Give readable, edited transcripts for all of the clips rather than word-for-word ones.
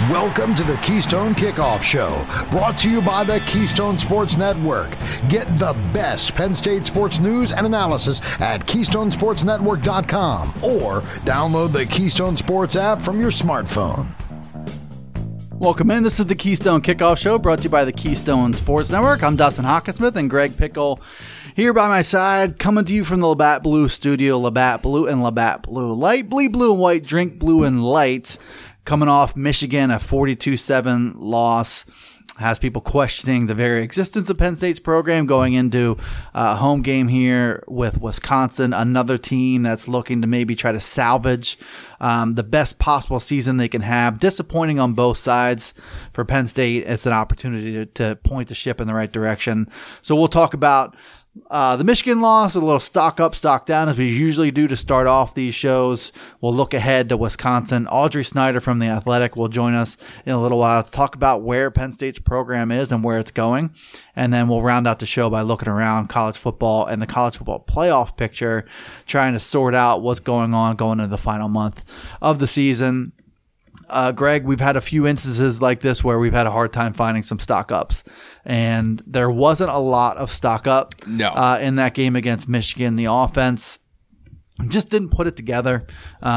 Welcome to the Keystone Kickoff Show, brought to you by the Keystone Sports Network. Get the best Penn State sports news and analysis at KeystoneSportsNetwork.com or download the Keystone Sports app from your smartphone. Welcome in. This is the Keystone Kickoff Show, brought to you by the Keystone Sports Network. I'm Dustin Hawkinsmith and Greg Pickle here by my side, coming to you from the Labatt Blue Studio. Labatt Blue and Labatt Blue Light. Bleed blue and white, drink blue and light. Coming off Michigan, a 42-7 loss, has people questioning the very existence of Penn State's program going into a home game here with Wisconsin, another team that's looking to maybe try to salvage the best possible season they can have. Disappointing on both sides. For Penn State, it's an opportunity to point the ship in the right direction. So we'll talk about the Michigan loss, a little stock up, stock down, as we usually do to start off these shows. We'll look ahead to Wisconsin. Audrey Snyder from The Athletic will join us in a little while to talk about where Penn State's program is and where it's going. And then we'll round out the show by looking around college football and the college football playoff picture, trying to sort out what's going on going into the final month of the season. Greg, we've had a few instances like this where we've had a hard time finding some stock ups, and there wasn't a lot of stock up in that game against Michigan. The offense just didn't put it together,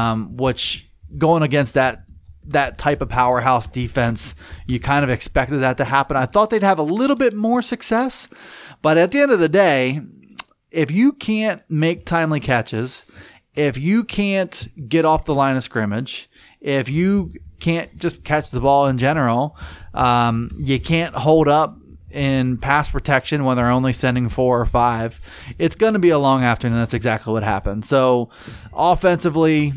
which going against that type of powerhouse defense, you kind of expected that to happen. I thought they'd have a little bit more success, but at the end of the day, if you can't make timely catches, if you can't get off the line of scrimmage, if you can't just catch the ball in general, you can't hold up in pass protection when they're only sending 4 or 5, it's going to be a long afternoon. That's exactly what happened. So offensively,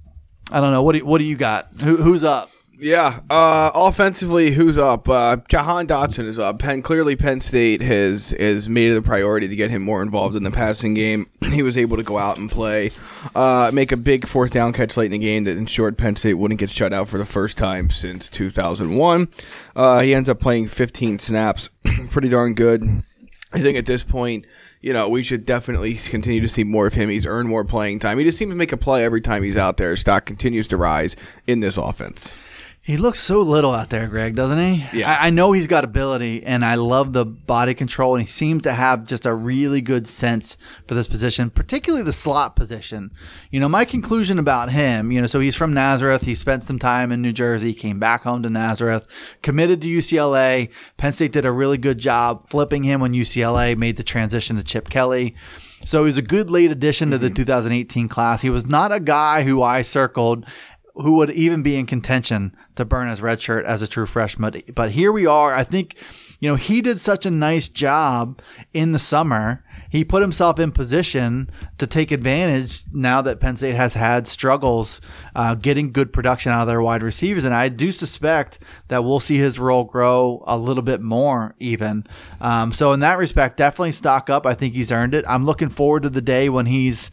I don't know. What do you got? Who's up? Yeah, offensively, who's up? Jahan Dotson is up. Clearly, Penn State has made it a priority to get him more involved in the passing game. He was able to go out and play, make a big 4th down catch late in the game that ensured Penn State wouldn't get shut out for the first time since 2001. He ends up playing 15 snaps. Pretty darn good. I think at this point, we should definitely continue to see more of him. He's earned more playing time. He just seems to make a play every time he's out there. His stock continues to rise in this offense. He looks so little out there, Greg, doesn't he? Yeah. I know he's got ability, and I love the body control, and he seems to have just a really good sense for this position, particularly the slot position. My conclusion about him, so he's from Nazareth. He spent some time in New Jersey, came back home to Nazareth, committed to UCLA. Penn State did a really good job flipping him when UCLA made the transition to Chip Kelly. So he's a good late addition to the 2018 class. He was not a guy who I circled who would even be in contention to burn his red shirt as a true freshman. But here we are. I think, he did such a nice job in the summer. He put himself in position to take advantage now that Penn State has had struggles getting good production out of their wide receivers. And I do suspect that we'll see his role grow a little bit more even. So in that respect, definitely stock up. I think he's earned it. I'm looking forward to the day when he's,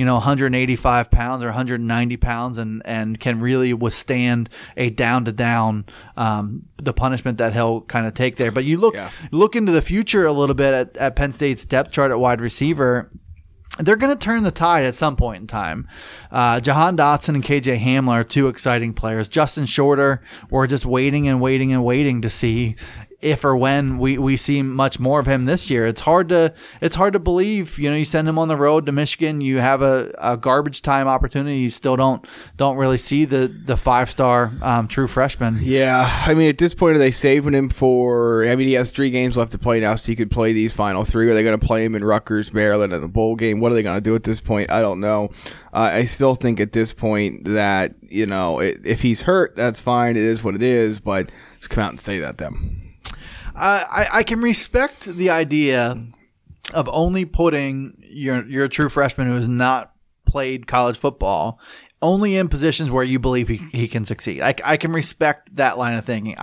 185 pounds or 190 pounds and can really withstand a down-to-down the punishment that he'll kind of take there. But you look into the future a little bit at Penn State's depth chart at wide receiver. They're going to turn the tide at some point in time. Jahan Dotson and KJ Hamler are 2 exciting players. Justin Shorter, we're just waiting and to see if or when we see much more of him this year. It's hard to believe. You send him on the road to Michigan, you have a garbage time opportunity. You still don't really see the 5-star true freshman. Yeah, at this point, are they saving him for? He has 3 games left to play now, so he could play these final 3. Are they going to play him in Rutgers, Maryland, in a bowl game? What are they going to do at this point? I don't know. I still think at this point that if he's hurt, that's fine. It is what it is. But just come out and say that then. I can respect the idea of only putting your true freshman who has not played college football only in positions where you believe he can succeed. I can respect that line of thinking.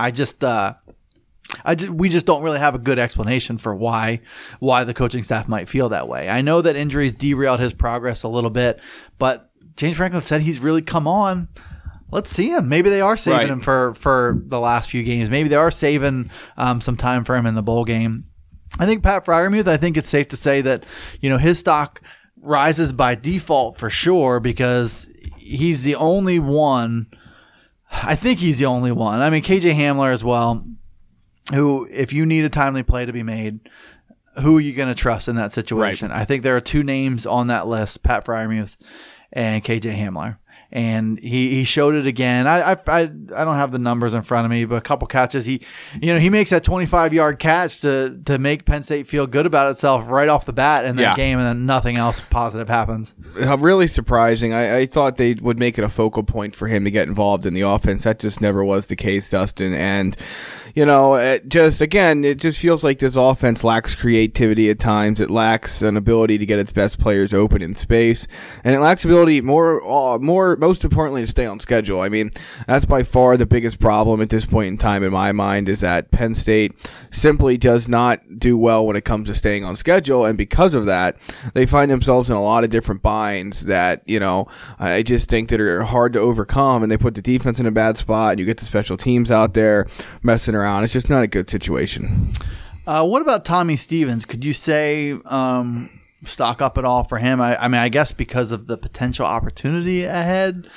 We just don't really have a good explanation for why the coaching staff might feel that way. I know that injuries derailed his progress a little bit, but James Franklin said he's really come on. Let's see him. Maybe they are saving him for the last few games. Maybe they are saving some time for him in the bowl game. I think Pat Freiermuth, I think it's safe to say that, his stock rises by default for sure because he's the only one I think he's the only one. I mean, KJ Hamler as well, who, if you need a timely play to be made, who are you going to trust in that situation? Right. I think there are two names on that list, Pat Freiermuth and KJ Hamler. And he showed it again. I don't have the numbers in front of me, but a couple catches. He makes that 25-yard catch to make Penn State feel good about itself right off the bat in that game, and then nothing else positive happens. Really surprising. I thought they would make it a focal point for him to get involved in the offense. That just never was the case, Dustin. And it just feels like this offense lacks creativity at times. It lacks an ability to get its best players open in space, and it lacks ability most importantly, to stay on schedule. I mean, that's by far the biggest problem at this point in time in my mind, is that Penn State simply does not do well when it comes to staying on schedule, and because of that, they find themselves in a lot of different binds that, I just think that are hard to overcome, and they put the defense in a bad spot, and you get the special teams out there messing around. It's just not a good situation. What about Tommy Stevens? Could you say stock up at all for him? I guess because of the potential opportunity ahead.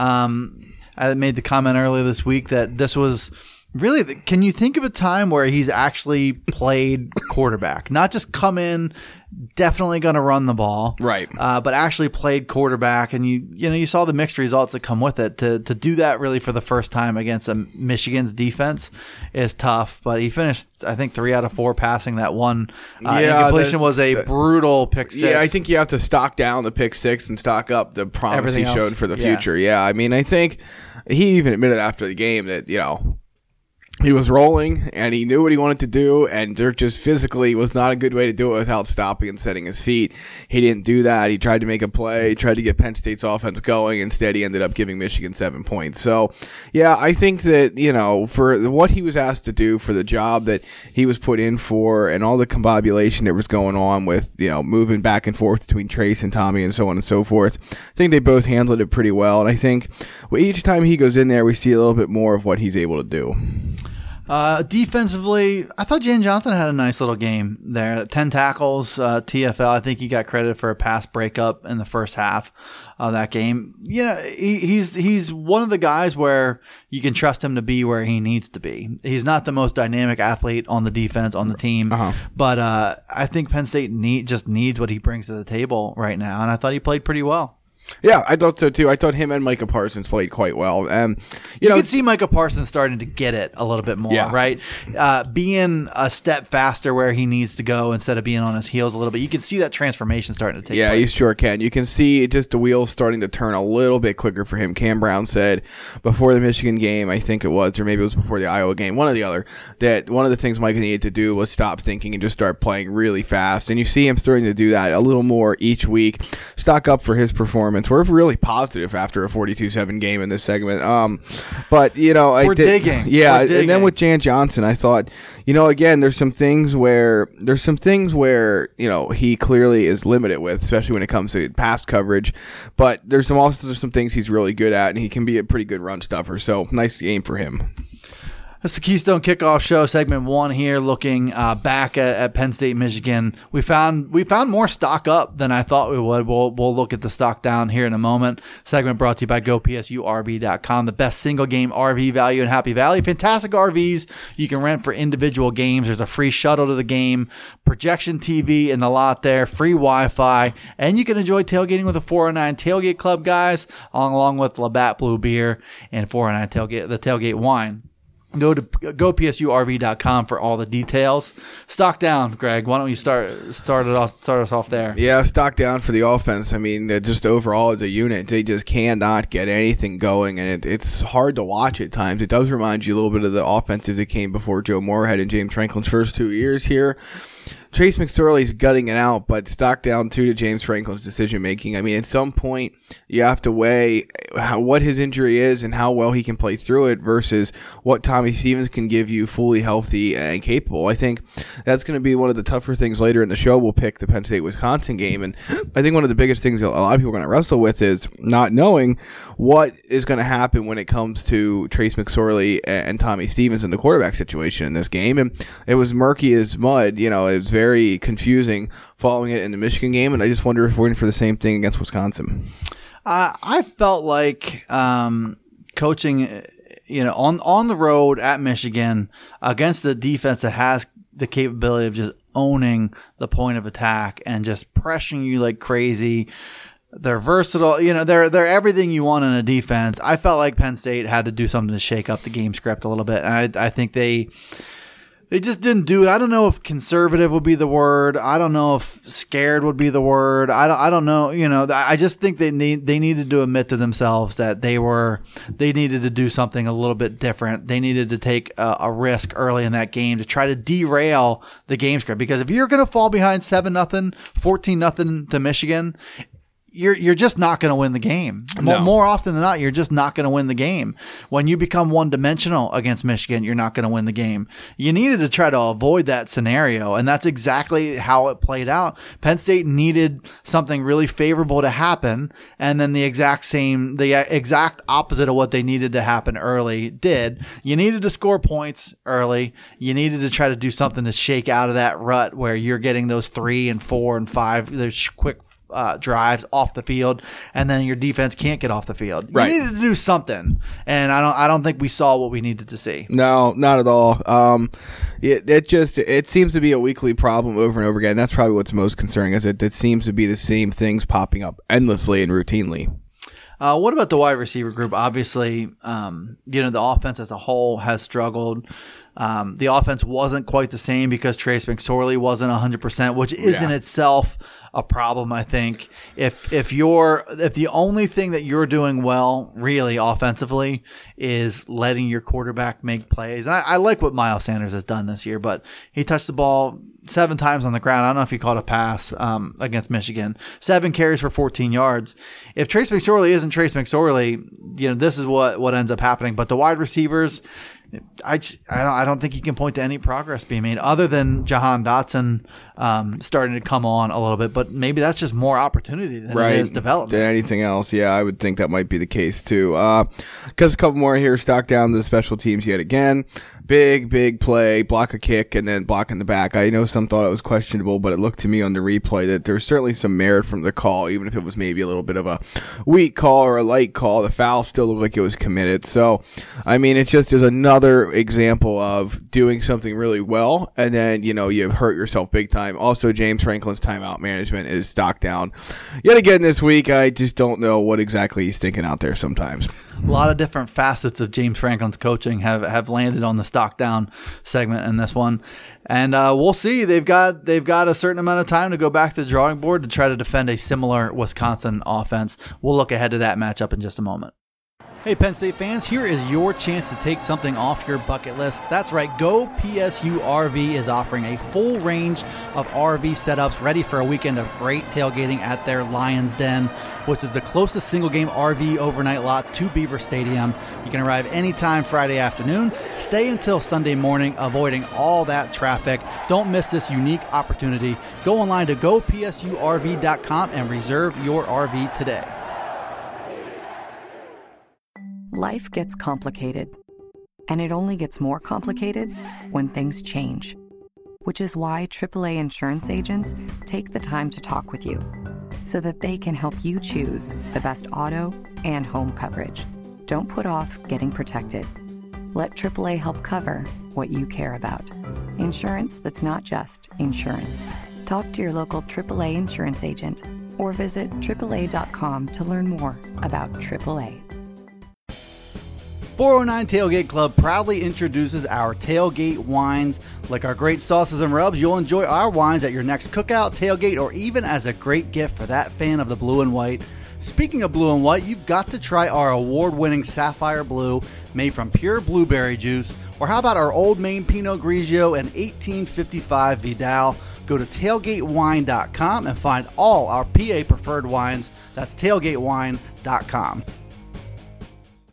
I made the comment earlier this week that this was really, can you think of a time where he's actually played quarterback? Not just come in, definitely going to run the ball, right? But actually played quarterback, and you saw the mixed results that come with it. To do that really for the first time against Michigan's defense is tough. But he finished, I think, 3 out of 4 passing. That one incompletion was a brutal pick 6. Yeah, I think you have to stock down the pick 6 and stock up the promise he showed for the future. Yeah, I mean, I think he even admitted after the game that he was rolling, and he knew what he wanted to do, and there just physically was not a good way to do it without stopping and setting his feet. He didn't do that. He tried to make a play. He tried to get Penn State's offense going. Instead, he ended up giving Michigan 7 points. So, yeah, I think that, for what he was asked to do, for the job that he was put in for, and all the combobulation that was going on with, moving back and forth between Trace and Tommy and so on and so forth, I think they both handled it pretty well. And I think each time he goes in there, we see a little bit more of what he's able to do. Defensively, I thought Jan Johnson had a nice little game there. 10 tackles, TFL. I think he got credit for a pass breakup in the first half of that game. He's one of the guys where you can trust him to be where he needs to be. He's not the most dynamic athlete on the defense, on the team, but I think Penn State just needs what he brings to the table right now, and I thought he played pretty well. Yeah, I thought so too. I thought him and Micah Parsons played quite well. You could see Micah Parsons starting to get it a little bit more, right? Being a step faster where he needs to go instead of being on his heels a little bit. You can see that transformation starting to take place. Yeah, you sure can. You can see just the wheels starting to turn a little bit quicker for him. Cam Brown said before the Michigan game, I think it was, or maybe it was before the Iowa game, one or the other, that one of the things Micah needed to do was stop thinking and just start playing really fast. And you see him starting to do that a little more each week. Stock up for his performance. We're really positive after a 42-7 game in this segment. But, we're digging. Yeah, we're digging. And then with Jan Johnson, I thought, again, there's some things where, he clearly is limited with, especially when it comes to pass coverage. But there's some things he's really good at, and he can be a pretty good run stuffer. So nice game for him. That's the Keystone Kickoff Show, segment 1 here, looking back at Penn State, Michigan. We found more stock up than I thought we would. We'll look at the stock down here in a moment. Segment brought to you by GoPSURV.com, the best single game RV value in Happy Valley. Fantastic RVs you can rent for individual games. There's a free shuttle to the game, projection TV in the lot there, free Wi-Fi, and you can enjoy tailgating with the 409 Tailgate Club guys, along with Labatt Blue Beer and 409 the Tailgate Wine. Go to GoPSURV.com for all the details. Stock down, Greg. Why don't you start us off there? Yeah, stock down for the offense. I mean, just overall as a unit, they just cannot get anything going, and it's hard to watch at times. It does remind you a little bit of the offensives that came before Joe Moorhead and James Franklin's first 2 years here. Trace McSorley's gutting it out, but stock down too to James Franklin's decision making. I mean, at some point you have to weigh what his injury is and how well he can play through it versus what Tommy Stevens can give you fully healthy and capable. I think that's going to be one of the tougher things later in the show. We'll pick the Penn State-Wisconsin game, and I think one of the biggest things a lot of people are going to wrestle with is not knowing what is going to happen when it comes to Trace McSorley and Tommy Stevens in the quarterback situation in this game. And it was murky as mud. It was very confusing following it in the Michigan game, and I just wonder if we're in for the same thing against Wisconsin. I felt like coaching on the road at Michigan against the defense that has the capability of just owning the point of attack and just pressuring you like crazy. They're versatile. They're everything you want in a defense. I felt like Penn State had to do something to shake up the game script a little bit. And I think they just didn't do it. I don't know if conservative would be the word. I don't know if scared would be the word. I don't know. I just think they needed to admit to themselves that they needed to do something a little bit different. They needed to take a risk early in that game to try to derail the game script. Because if you're going to fall behind 7-0, 14-0 to Michigan, you're just not going to win the game. No. More often than not, you're just not going to win the game. When you become one-dimensional against Michigan, you're not going to win the game. You needed to try to avoid that scenario, and that's exactly how it played out. Penn State needed something really favorable to happen, and then the exact opposite of what they needed to happen early did. You needed to score points early. You needed to try to do something to shake out of that rut where you're getting those 3 and 4 and 5, those quick drives off the field, and then your defense can't get off the field. You needed to do something, and I don't think we saw what we needed to see. No, not at all. It seems to be a weekly problem over and over again. That's probably what's most concerning, is it seems to be the same things popping up endlessly and routinely. What about the wide receiver group? Obviously, the offense as a whole has struggled. The offense wasn't quite the same because Trace McSorley wasn't 100%, which is in itself a problem. I think if the only thing that you're doing well really offensively is letting your quarterback make plays, and I like what Miles Sanders has done this year, but he touched the ball 7 times on the ground. I don't know if he caught a pass against Michigan. 7 carries for 14 yards. If Trace McSorley isn't Trace McSorley, this is what ends up happening. But the wide receivers, I don't think you can point to any progress being made other than Jahan Dotson starting to come on a little bit, but maybe that's just more opportunity than it is development. Than anything else. Yeah, I would think that might be the case too. Because a couple more here, stock down to the special teams yet again. Big play, block a kick, and then block in the back. I know some thought it was questionable, but it looked to me on the replay that there was certainly some merit from the call, even if it was maybe a little bit of a weak call or a light call. The foul still looked like it was committed. So, I mean, it just is another example of doing something really well, and then, you hurt yourself big time. Also, James Franklin's timeout management is stock down yet again this week. I just don't know what exactly he's thinking out there sometimes. A lot of different facets of James Franklin's coaching have landed on the stock down segment in this one, and we'll see. They've got a certain amount of time to go back to the drawing board to try to defend a similar Wisconsin offense. We'll look ahead to that matchup in just a moment. Hey, Penn State fans, here is your chance to take something off your bucket list. That's right, Go PSU RV is offering a full range of RV setups ready for a weekend of great tailgating at their Lions Den, which is the closest single-game RV overnight lot to Beaver Stadium. You can arrive anytime Friday afternoon, stay until Sunday morning, avoiding all that traffic. Don't miss this unique opportunity. Go online to gopsurv.com and reserve your RV today. Life gets complicated, and it only gets more complicated when things change, which is why AAA insurance agents take the time to talk with you so that they can help you choose the best auto and home coverage. Don't put off getting protected. Let AAA help cover what you care about. Insurance that's not just insurance. Talk to your local AAA insurance agent or visit AAA.com to learn more about AAA. 409 Tailgate Club proudly introduces our tailgate wines. Like our great sauces and rubs, you'll enjoy our wines at your next cookout, tailgate, or even as a great gift for that fan of the blue and white. Speaking of blue and white, you've got to try our award-winning Sapphire Blue made from pure blueberry juice. Or how about our Old Maine Pinot Grigio and 1855 Vidal? Go to tailgatewine.com and find all our PA preferred wines. That's tailgatewine.com.